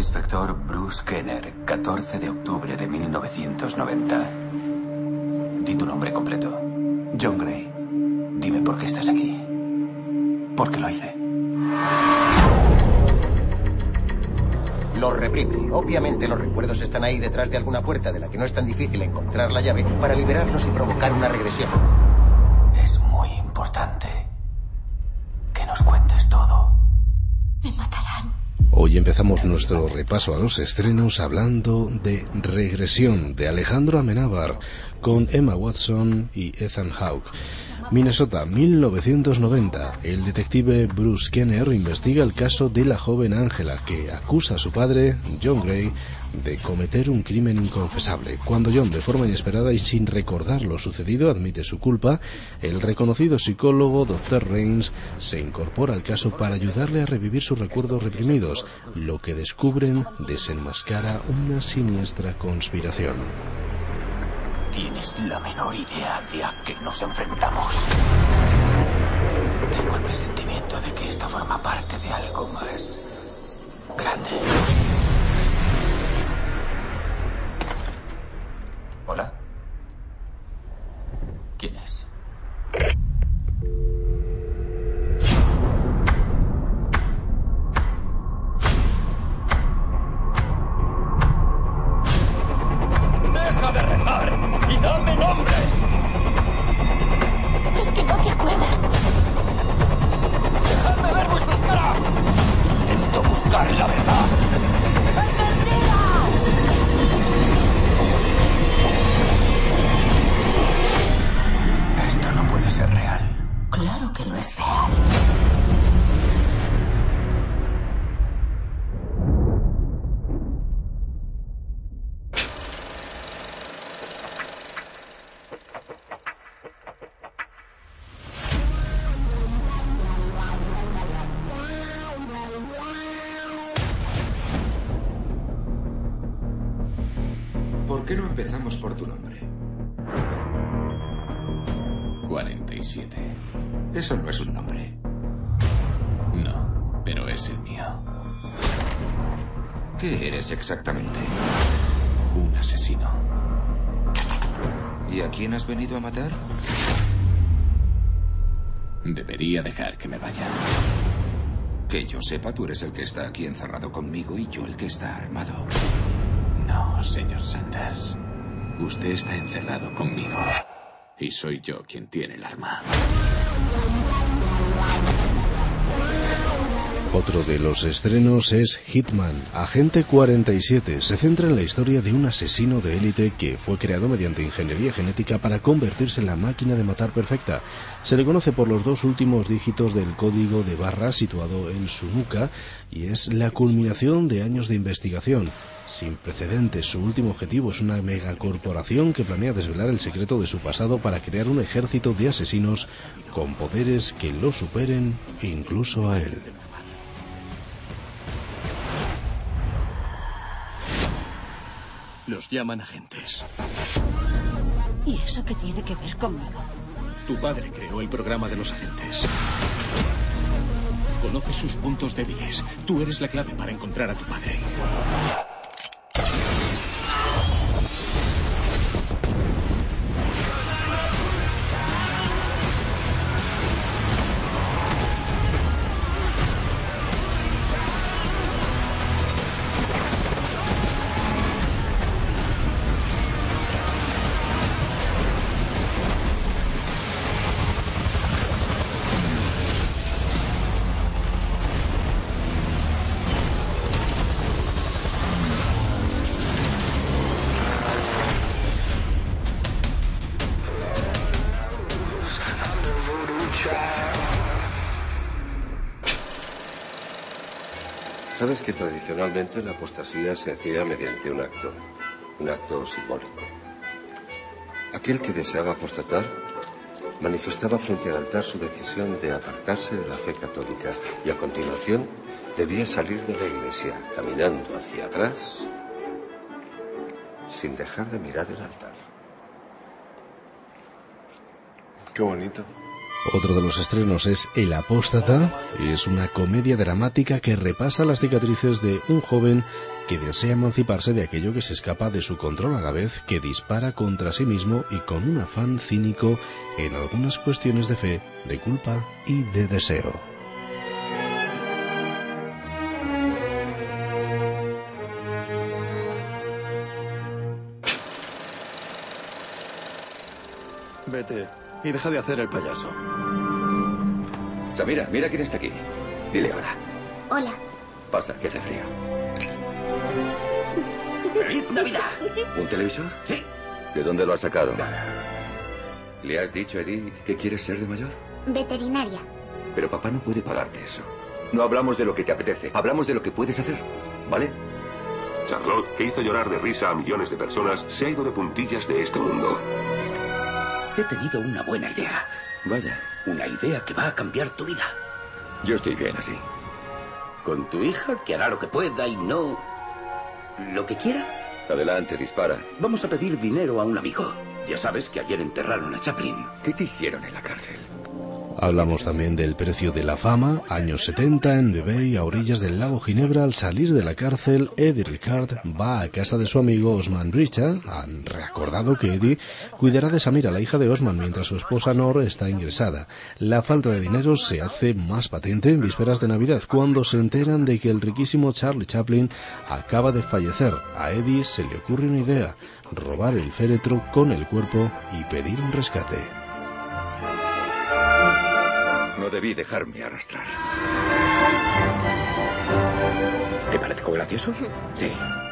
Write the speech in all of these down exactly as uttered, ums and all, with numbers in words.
Inspector Bruce Kenner, catorce de octubre de mil novecientos noventa. Di tu nombre completo. John Gray. Dime por qué estás aquí. Porque lo hice. Lo reprime. Obviamente los recuerdos están ahí detrás de alguna puerta de la que no es tan difícil encontrar la llave para liberarlos y provocar una regresión. Es muy importante que nos cuentes todo. Me matarán. Hoy empezamos nuestro repaso a los estrenos hablando de Regresión, de Alejandro Amenábar, con Emma Watson y Ethan Hawke. Minnesota, mil novecientos noventa. El detective Bruce Kenner investiga el caso de la joven Angela, que acusa a su padre, John Gray, de cometer un crimen inconfesable. Cuando John, de forma inesperada y sin recordar lo sucedido, admite su culpa, el reconocido psicólogo doctor Rains se incorpora al caso para ayudarle a revivir sus recuerdos reprimidos. Lo que descubren desenmascara una siniestra conspiración. ¿Tienes la menor idea de a qué nos enfrentamos? Tengo el presentimiento de que esto forma parte de algo más grande. ¿Hola? ¿Quién es? ¡Deja de rezar y dame nombres! Es que no te acuerdas. ¡Dejadme ver vuestras caras! Intento buscar la verdad. ¡Es mentira! Esto no puede ser real. Claro que no es real. ¿Por qué no empezamos por tu nombre? cuarenta y siete. Eso no es un nombre. No, pero es el mío. ¿Qué eres exactamente? Un asesino. ¿Y a quién has venido a matar? Debería dejar que me vaya. Que yo sepa, tú eres el que está aquí encerrado conmigo y yo el que está armado. No, señor Sanders. Usted está encerrado conmigo. Y soy yo quien tiene el arma. Otro de los estrenos es Hitman, Agente cuarenta y siete. Se centra en la historia de un asesino de élite que fue creado mediante ingeniería genética para convertirse en la máquina de matar perfecta. Se le conoce por los dos últimos dígitos del código de barras situado en su nuca y es la culminación de años de investigación. Sin precedentes, su último objetivo es una megacorporación que planea desvelar el secreto de su pasado para crear un ejército de asesinos con poderes que lo superen incluso a él. Los llaman agentes. ¿Y eso qué tiene que ver conmigo? Tu padre creó el programa de los agentes. Conoces sus puntos débiles. Tú eres la clave para encontrar a tu padre. Sabes que tradicionalmente la apostasía se hacía mediante un acto, un acto simbólico. Aquel que deseaba apostatar manifestaba frente al altar su decisión de apartarse de la fe católica y a continuación debía salir de la iglesia caminando hacia atrás sin dejar de mirar el altar. Qué bonito. Otro de los estrenos es El Apóstata. Es una comedia dramática que repasa las cicatrices de un joven que desea emanciparse de aquello que se escapa de su control, a la vez que dispara contra sí mismo y con un afán cínico en algunas cuestiones de fe, de culpa y de deseo. Vete y deja de hacer el payaso. Samira, mira quién está aquí. Dile ahora. Hola. Pasa, que hace frío. ¡Feliz Navidad! ¿Un televisor? Sí. ¿De dónde lo has sacado? ¿Le has dicho a Eddie que quieres ser de mayor? Veterinaria. Pero papá no puede pagarte eso. No hablamos de lo que te apetece, hablamos de lo que puedes hacer, ¿vale? Charlotte, que hizo llorar de risa a millones de personas, se ha ido de puntillas de este mundo. He tenido una buena idea. Vaya. Una idea que va a cambiar tu vida. Yo estoy bien así. Con tu hija, que hará lo que pueda y no lo que quiera. Adelante, dispara. Vamos a pedir dinero a un amigo. Ya sabes que ayer enterraron a Chaplin. ¿Qué te hicieron en la cárcel? Hablamos también del precio de la fama, años setenta, en Vevey, a orillas del lago Ginebra. Al salir de la cárcel, Eddie Ricard va a casa de su amigo Osman Richa. Han recordado que Eddie cuidará de Samira, la hija de Osman, mientras su esposa Nor está ingresada. La falta de dinero se hace más patente en vísperas de Navidad, cuando se enteran de que el riquísimo Charlie Chaplin acaba de fallecer. A Eddie se le ocurre una idea: robar el féretro con el cuerpo y pedir un rescate. No debí dejarme arrastrar. ¿Te parezco gracioso? Sí.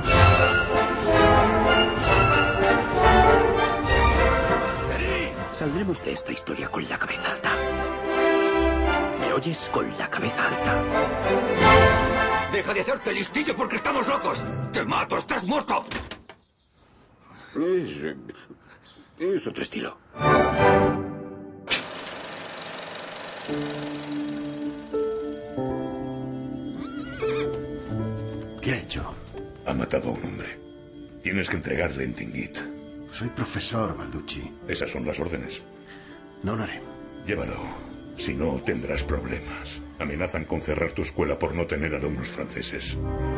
Saldremos de esta historia con la cabeza alta. ¿Me oyes? Con la cabeza alta. ¡Deja de hacerte listillo porque estamos locos! ¡Te mato! ¡Estás muerto! Es, es otro estilo. ¿Qué ha hecho? Ha matado a un hombre. Tienes que entregarle en Tingit. Soy profesor, Balducci. Esas son las órdenes. No lo haré. Llévalo. Si no, tendrás problemas. Amenazan con cerrar tu escuela por no tener alumnos franceses.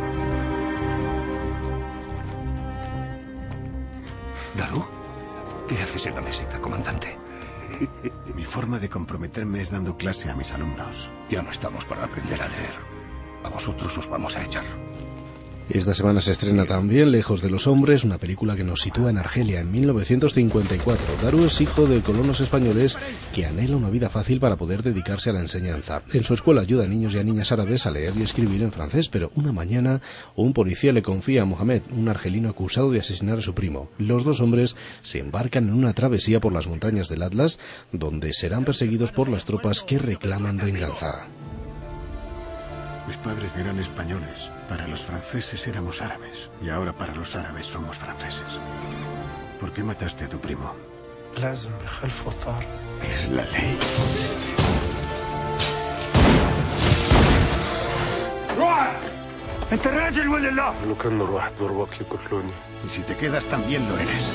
¿Darú? ¿Qué haces en la meseta, comandante? Mi forma de comprometerme es dando clase a mis alumnos. Ya no estamos para aprender a leer. A vosotros os vamos a echar. Esta semana se estrena también Lejos de los hombres, una película que nos sitúa en Argelia en mil novecientos cincuenta y cuatro. Darú es hijo de colonos españoles que anhela una vida fácil para poder dedicarse a la enseñanza. En su escuela ayuda a niños y a niñas árabes a leer y escribir en francés, pero una mañana un policía le confía a Mohamed, un argelino acusado de asesinar a su primo. Los dos hombres se embarcan en una travesía por las montañas del Atlas, donde serán perseguidos por las tropas que reclaman venganza. Mis padres eran españoles. Para los franceses éramos árabes. Y ahora para los árabes somos franceses. ¿Por qué mataste a tu primo? Es la ley. Y si te quedas también lo eres.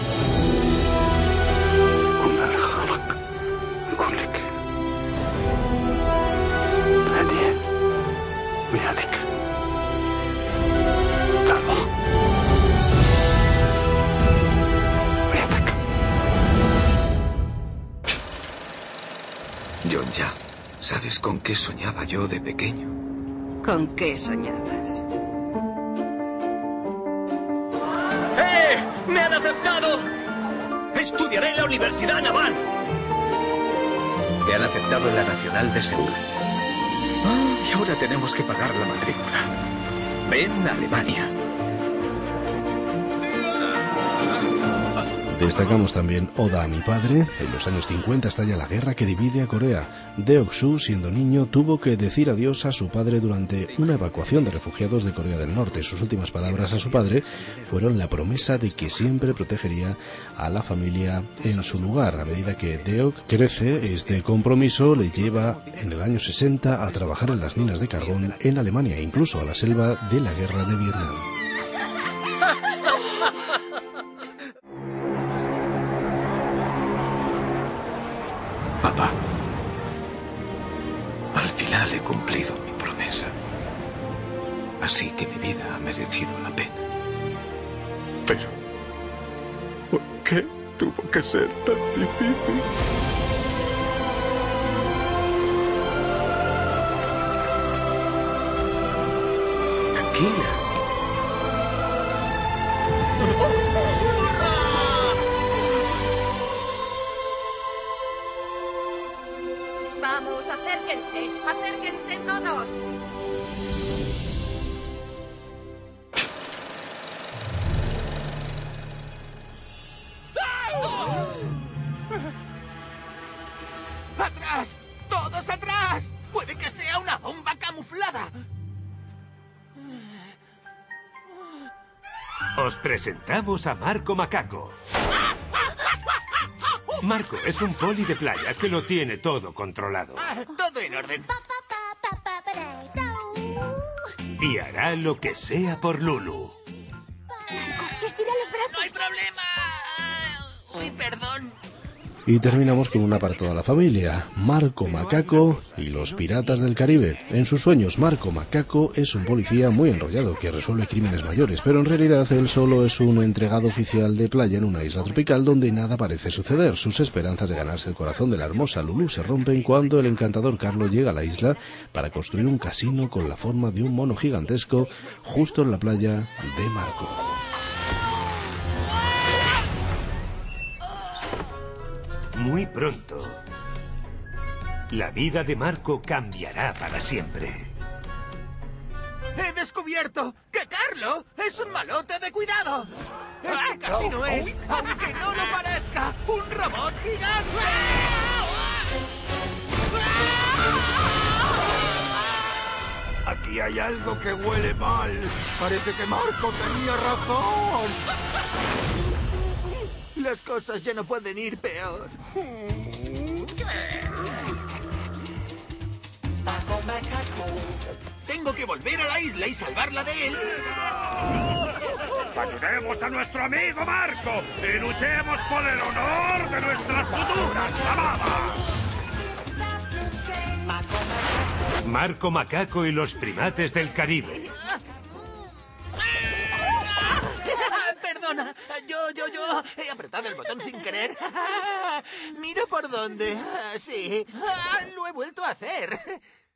John, ya. ¿Sabes con qué soñaba yo de pequeño? ¿Con qué soñabas? ¡Eh! ¡Me han aceptado! ¡Estudiaré en la Universidad Naval! Me han aceptado en la Nacional de Seúl. Y ahora tenemos que pagar la matrícula. Ven a Alemania. Destacamos también Oda a mi padre. En los años cincuenta estalla la guerra que divide a Corea. Deok-soo, siendo niño, tuvo que decir adiós a su padre durante una evacuación de refugiados de Corea del Norte. Sus últimas palabras a su padre fueron la promesa de que siempre protegería a la familia en su lugar. A medida que Deok crece, este compromiso le lleva en el año sesenta a trabajar en las minas de carbón en Alemania e incluso a la selva de la guerra de Vietnam. Papá, al final he cumplido mi promesa. Así que mi vida ha merecido la pena. qué tuvo que ser tan difícil? Tranquila. Vamos, acérquense. Acérquense todos. ¡Atrás! ¡Todos atrás! ¡Puede que sea una bomba camuflada! Os presentamos a Marco Macaco. Marco es un poli de playa que lo tiene todo controlado. Ah, todo en orden. Y hará lo que sea por Lulu. Estira los brazos. ¡No hay problema! Uy, perdón. Y terminamos con una para toda la familia, Marco Macaco y los Piratas del Caribe. En sus sueños, Marco Macaco es un policía muy enrollado que resuelve crímenes mayores, pero en realidad él solo es un entregado oficial de playa en una isla tropical donde nada parece suceder. Sus esperanzas de ganarse el corazón de la hermosa Lulu se rompen cuando el encantador Carlo llega a la isla para construir un casino con la forma de un mono gigantesco justo en la playa de Marco. Muy pronto, la vida de Marco cambiará para siempre. ¡He descubierto que Carlo es un malote de cuidado! Este casino es, aunque no lo parezca, un robot gigante. Aquí hay algo que huele mal. Parece que Marco tenía razón. Las cosas ya no pueden ir peor. Tengo que volver a la isla y salvarla de él. Ayudemos a nuestro amigo Marco y luchemos por el honor de nuestras futuras amadas. Marco Macaco y los primates del Caribe. Perdona, yo, yo, yo he apretado el botón sin querer. Mira por dónde. Sí, lo he vuelto a hacer.